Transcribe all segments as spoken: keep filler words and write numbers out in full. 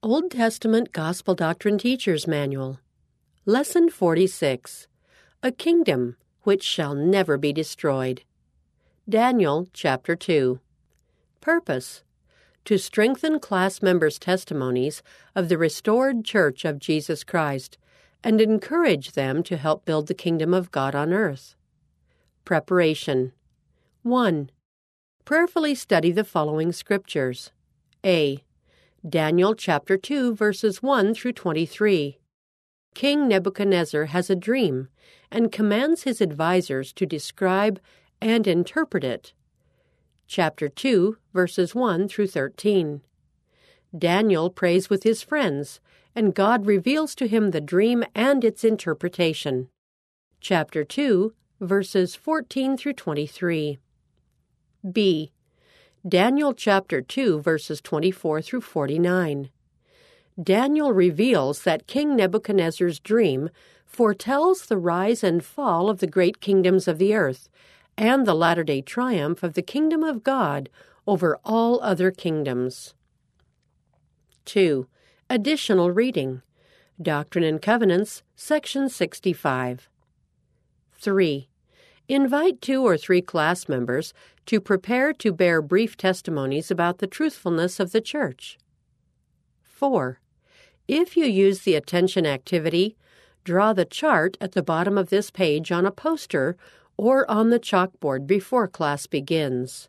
Old Testament Gospel Doctrine Teacher's Manual. Lesson forty-six. A Kingdom Which Shall Never Be Destroyed. Daniel chapter two. Purpose: to strengthen class members' testimonies of the restored Church of Jesus Christ and encourage them to help build the kingdom of God on earth. Preparation. one. Prayerfully study the following scriptures. A. Daniel chapter two, verses one through twenty-three. King Nebuchadnezzar has a dream and commands his advisors to describe and interpret it. Chapter two, verses one through thirteen. Daniel prays with his friends, and God reveals to him the dream and its interpretation. Chapter two, verses fourteen through twenty-three. B. Daniel chapter two, verses twenty-four through forty-nine. Daniel reveals that King Nebuchadnezzar's dream foretells the rise and fall of the great kingdoms of the earth and the latter-day triumph of the kingdom of God over all other kingdoms. two. Additional reading. Doctrine and Covenants, section sixty-five. three. Invite two or three class members to prepare to bear brief testimonies about the truthfulness of the Church. four. If you use the attention activity, draw the chart at the bottom of this page on a poster or on the chalkboard before class begins.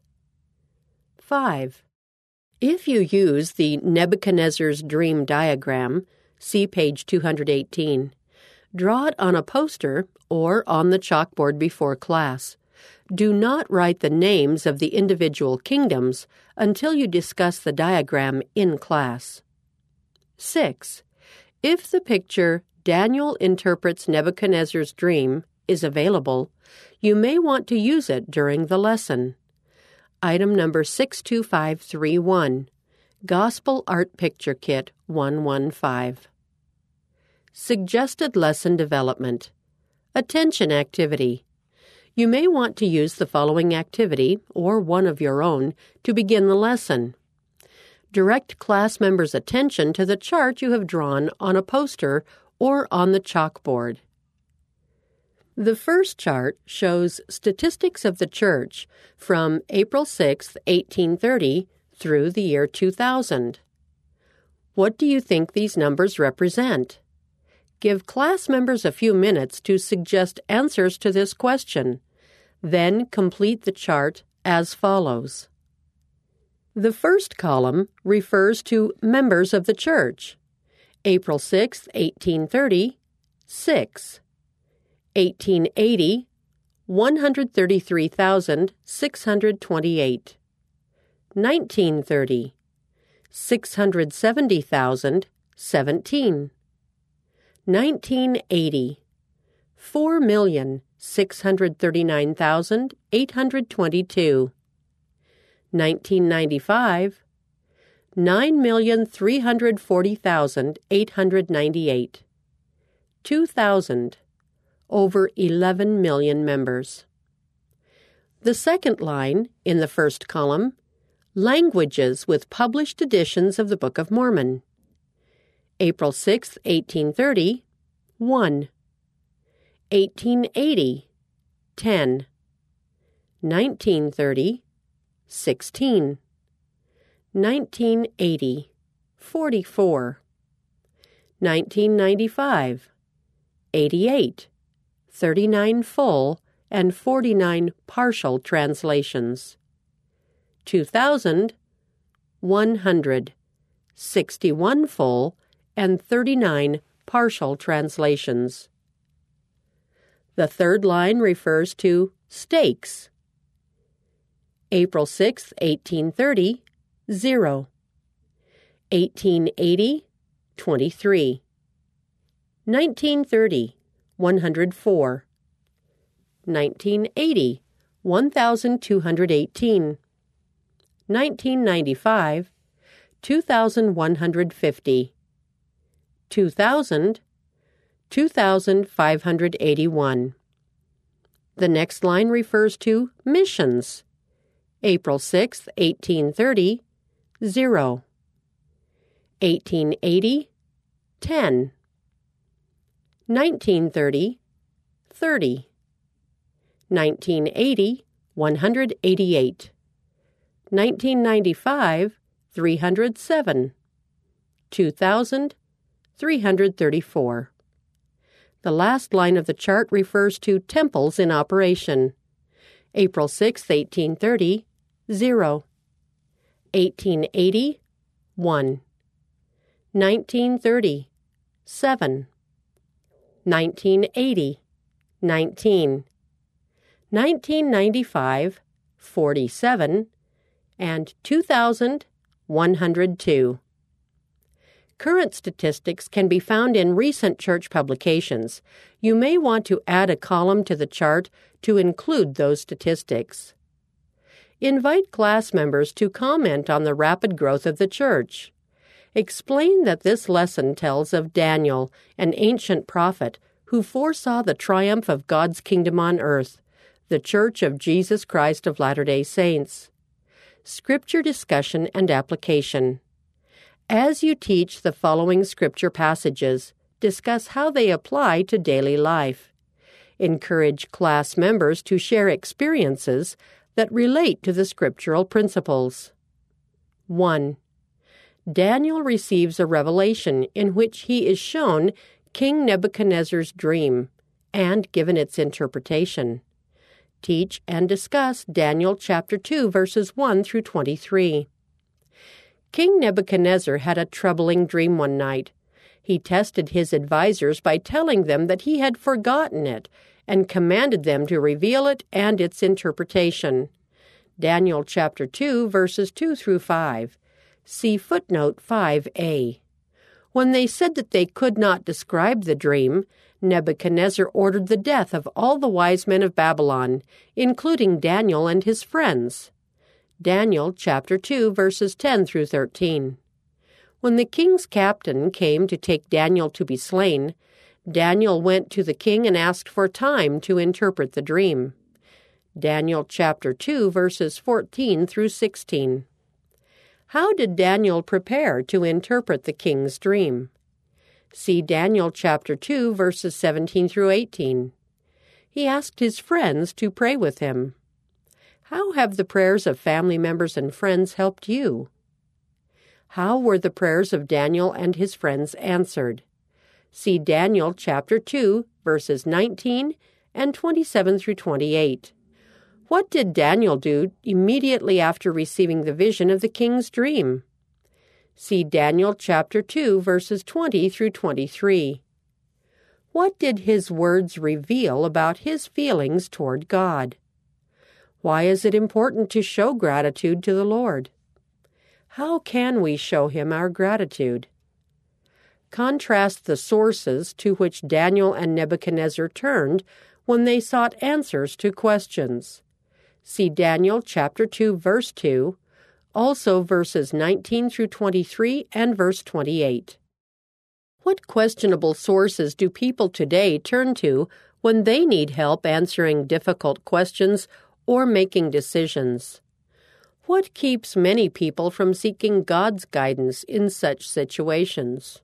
five. If you use the Nebuchadnezzar's Dream diagram, see page two hundred eighteen, draw it on a poster or on the chalkboard before class. Do not write the names of the individual kingdoms until you discuss the diagram in class. six. If the picture Daniel interprets Nebuchadnezzar's dream is available, you may want to use it during the lesson. Item number six two five three one, Gospel Art Picture Kit one one five. Suggested lesson development. Attention activity. You may want to use the following activity, or one of your own, to begin the lesson. Direct class members' attention to the chart you have drawn on a poster or on the chalkboard. The first chart shows statistics of the Church from April sixth, eighteen thirty through the year two thousand. What do you think these numbers represent? Give class members a few minutes to suggest answers to this question. Then complete the chart as follows. The first column refers to members of the Church. April sixth, eighteen thirty, six. eighteen eighty, one hundred thirty-three thousand six hundred twenty-eight. nineteen thirty, six hundred seventy thousand seventeen. nineteen eighty, four million six hundred thirty-nine thousand eight hundred twenty-two. nineteen ninety-five, nine million three hundred forty thousand eight hundred ninety-eight. two thousand, over eleven million members. The second line in the first column, languages with published editions of the Book of Mormon. April sixth, eighteen thirty, one. eighteen eighty, ten. nineteen thirty, sixteen. nineteen eighty, forty-four. nineteen ninety-five, eighty-eight, thirty-nine full and forty-nine partial translations. two thousand, one hundred, sixty-one full and thirty-nine partial translations. The third line refers to stakes. April sixth, eighteen thirty, zero. eighteen eighty, twenty-three. nineteen thirty, one hundred four. nineteen eighty, one thousand two hundred eighteen. nineteen ninety-five, two thousand one hundred fifty. two thousand, two thousand five hundred eighty-one. The next line refers to missions. April sixth, eighteen thirty, zero. eighteen eighty, ten. nineteen thirty, thirty. nineteen eighty, one hundred eighty-eight. nineteen ninety-five, three hundred seven. two thousand, three hundred thirty-four. The last line of the chart refers to temples in operation. April sixth, eighteen thirty, zero. eighteen eighty, one. nineteen thirty, seven. nineteen eighty, nineteen. nineteen ninety-five, forty-seven. And two thousand, one hundred two. Current statistics can be found in recent church publications. You may want to add a column to the chart to include those statistics. Invite class members to comment on the rapid growth of the church. Explain that this lesson tells of Daniel, an ancient prophet, who foresaw the triumph of God's kingdom on earth, the Church of Jesus Christ of Latter-day Saints. Scripture discussion and application. As you teach the following scripture passages, discuss how they apply to daily life. Encourage class members to share experiences that relate to the scriptural principles. one. Daniel receives a revelation in which he is shown King Nebuchadnezzar's dream and given its interpretation. Teach and discuss Daniel chapter two, verses one through twenty-three. King Nebuchadnezzar had a troubling dream one night. He tested his advisers by telling them that he had forgotten it and commanded them to reveal it and its interpretation. Daniel chapter two, verses two through five. See footnote five a. When they said that they could not describe the dream, Nebuchadnezzar ordered the death of all the wise men of Babylon, including Daniel and his friends. Daniel chapter two, verses ten through thirteen. When the king's captain came to take Daniel to be slain, Daniel went to the king and asked for time to interpret the dream. Daniel chapter two, verses fourteen through sixteen. How did Daniel prepare to interpret the king's dream? See Daniel chapter two, verses seventeen through eighteen. He asked his friends to pray with him. How have the prayers of family members and friends helped you? How were the prayers of Daniel and his friends answered? See Daniel chapter two, verses nineteen and twenty-seven through twenty-eight. What did Daniel do immediately after receiving the vision of the king's dream? See Daniel chapter two, verses twenty through twenty-three. What did his words reveal about his feelings toward God? Why is it important to show gratitude to the Lord? How can we show him our gratitude? Contrast the sources to which Daniel and Nebuchadnezzar turned when they sought answers to questions. See Daniel chapter two, verse two, also verses nineteen through twenty-three and verse twenty-eight. What questionable sources do people today turn to when they need help answering difficult questions or making decisions? What keeps many people from seeking God's guidance in such situations?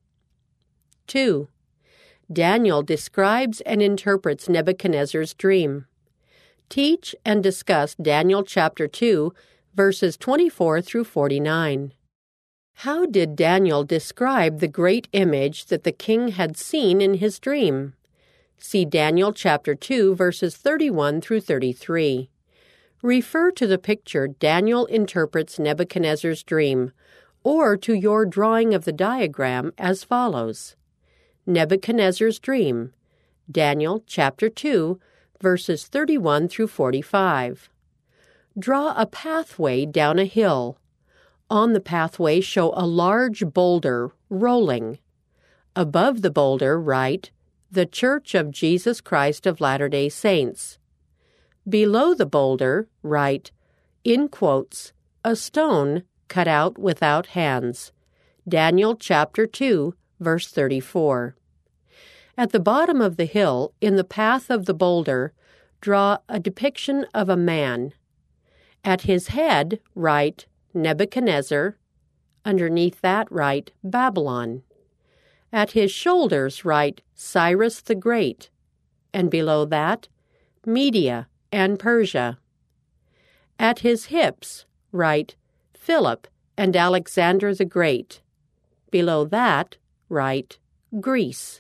two. Daniel describes and interprets Nebuchadnezzar's dream. Teach and discuss Daniel chapter two, verses twenty-four through forty-nine. How did Daniel describe the great image that the king had seen in his dream? See Daniel chapter two, verses thirty-one through thirty-three. Refer to the picture Daniel interprets Nebuchadnezzar's dream, or to your drawing of the diagram as follows. Nebuchadnezzar's dream, Daniel chapter two, verses thirty-one through forty-five. Draw a pathway down a hill. On the pathway show a large boulder rolling. Above the boulder write, "The Church of Jesus Christ of Latter-day Saints." Below the boulder write, in quotes, "a stone cut out without hands." Daniel chapter two, verse thirty-four. At the bottom of the hill, in the path of the boulder, draw a depiction of a man. At his head write, Nebuchadnezzar, Underneath that write Babylon. At his shoulders write Cyrus the Great, and below that, Media and Persia. At his hips write Philip and Alexander the Great. Below that, write Greece.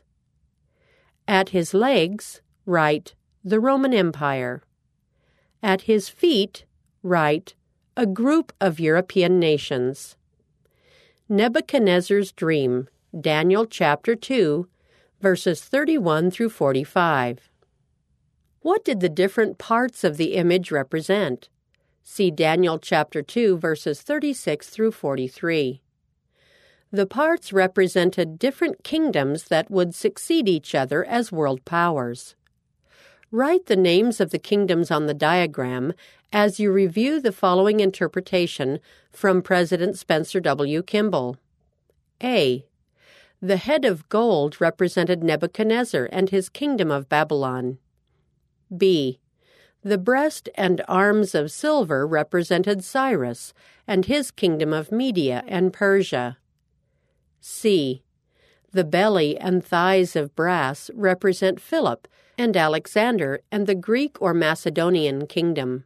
At his legs, write the Roman Empire. At his feet, write a group of European nations. Nebuchadnezzar's dream, Daniel chapter two, verses thirty-one through forty-five. What did the different parts of the image represent? See Daniel chapter two, verses thirty-six through forty-three. The parts represented different kingdoms that would succeed each other as world powers. Write the names of the kingdoms on the diagram as you review the following interpretation from President Spencer W. Kimball. A. The head of gold represented Nebuchadnezzar and his kingdom of Babylon. B. The breast and arms of silver represented Cyrus and his kingdom of Media and Persia. C. The belly and thighs of brass represent Philip and Alexander and the Greek or Macedonian kingdom.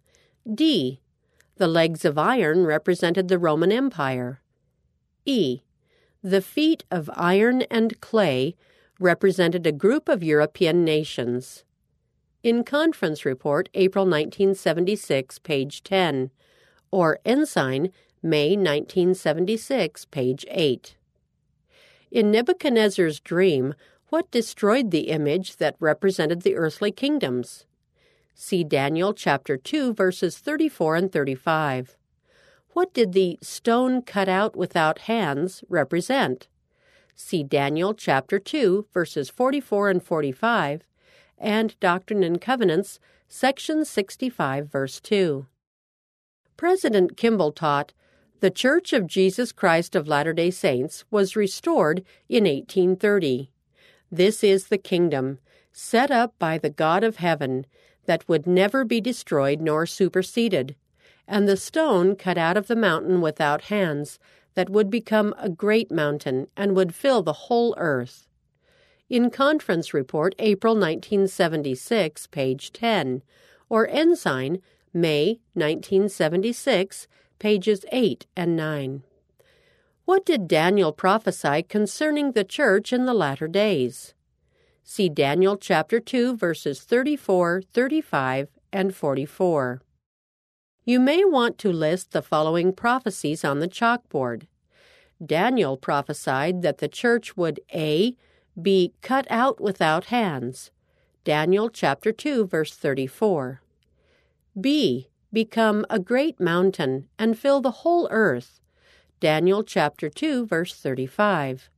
D. The legs of iron represented the Roman Empire. E. The feet of iron and clay represented a group of European nations. In Conference Report, April nineteen seventy-six, page ten, or Ensign, May nineteen seventy-six, page eight. In Nebuchadnezzar's dream, what destroyed the image that represented the earthly kingdoms? See Daniel chapter two, verses thirty-four and thirty-five. What did the stone cut out without hands represent? See Daniel chapter two, verses forty-four and forty-five, and Doctrine and Covenants, section sixty-five, verse two. President Kimball taught, the Church of Jesus Christ of Latter-day Saints was restored in eighteen thirty. This is the kingdom, set up by the God of heaven, that would never be destroyed nor superseded, and the stone cut out of the mountain without hands, that would become a great mountain and would fill the whole earth. In Conference Report, April nineteen seventy-six, page ten, or Ensign, May nineteen seventy-six, pages eight and nine. What did Daniel prophesy concerning the church in the latter days? See Daniel chapter two, verses thirty-four, thirty-five, and forty-four. You may want to list the following prophecies on the chalkboard. Daniel prophesied that the church would A. be cut out without hands. Daniel chapter two, verse thirty-four. B. Become a great mountain and fill the whole earth. Daniel chapter two, verse thirty-five.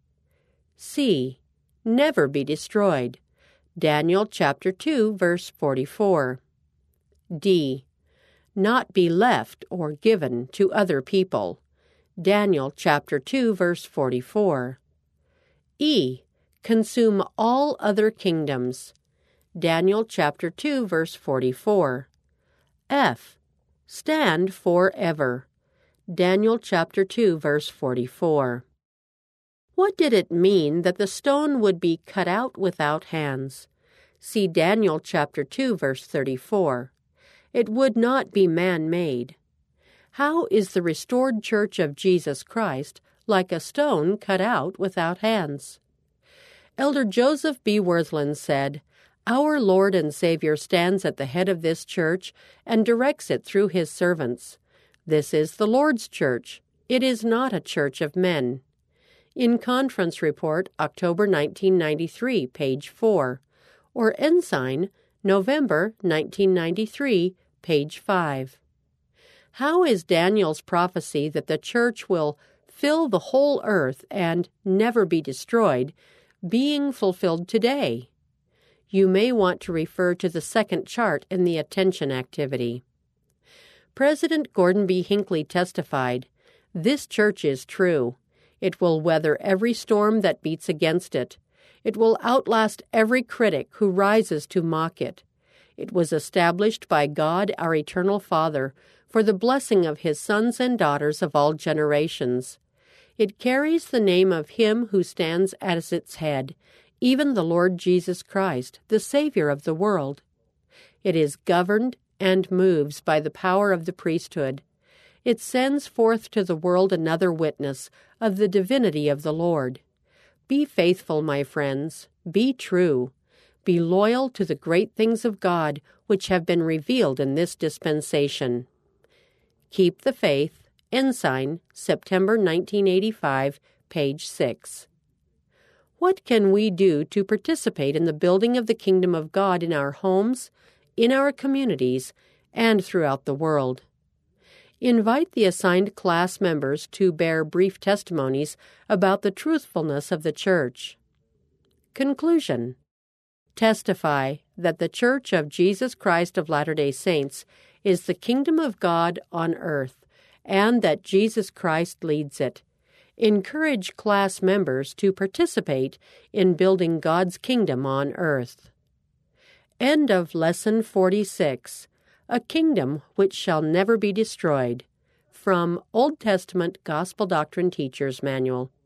C. Never be destroyed. Daniel chapter two, verse forty-four. D. Not be left or given to other people. Daniel chapter two, verse forty-four. E. Consume all other kingdoms. Daniel chapter two, verse forty-four. F. Stand forever. Daniel chapter two, verse forty-four. What did it mean that the stone would be cut out without hands? See Daniel chapter two, verse thirty-four. It would not be man-made. How is the restored church of Jesus Christ like a stone cut out without hands? Elder Joseph B. Worthland said, Our Lord and Savior stands at the head of this church and directs it through his servants. This is the Lord's church. It is not a church of men. In Conference Report, October nineteen ninety-three, page four, or Ensign, November nineteen ninety-three, page five. How is Daniel's prophecy that the church will fill the whole earth and never be destroyed being fulfilled today? You may want to refer to the second chart in the attention activity. President Gordon B. Hinckley testified, This church is true. It will weather every storm that beats against it. It will outlast every critic who rises to mock it. It was established by God, our eternal Father, for the blessing of his sons and daughters of all generations. It carries the name of him who stands as its head, even the Lord Jesus Christ, the Savior of the world. It is governed and moves by the power of the priesthood. It sends forth to the world another witness of the divinity of the Lord. Be faithful, my friends. Be true. Be loyal to the great things of God which have been revealed in this dispensation. Keep the Faith. Ensign, September nineteen eighty-five, page six. What can we do to participate in the building of the kingdom of God in our homes, in our communities, and throughout the world? Invite the assigned class members to bear brief testimonies about the truthfulness of the Church. Conclusion. Testify that the Church of Jesus Christ of Latter-day Saints is the kingdom of God on earth, and that Jesus Christ leads it. Encourage class members to participate in building God's kingdom on earth. End of Lesson forty-six. A Kingdom Which Shall Never Be Destroyed. From Old Testament Gospel Doctrine Teacher's Manual.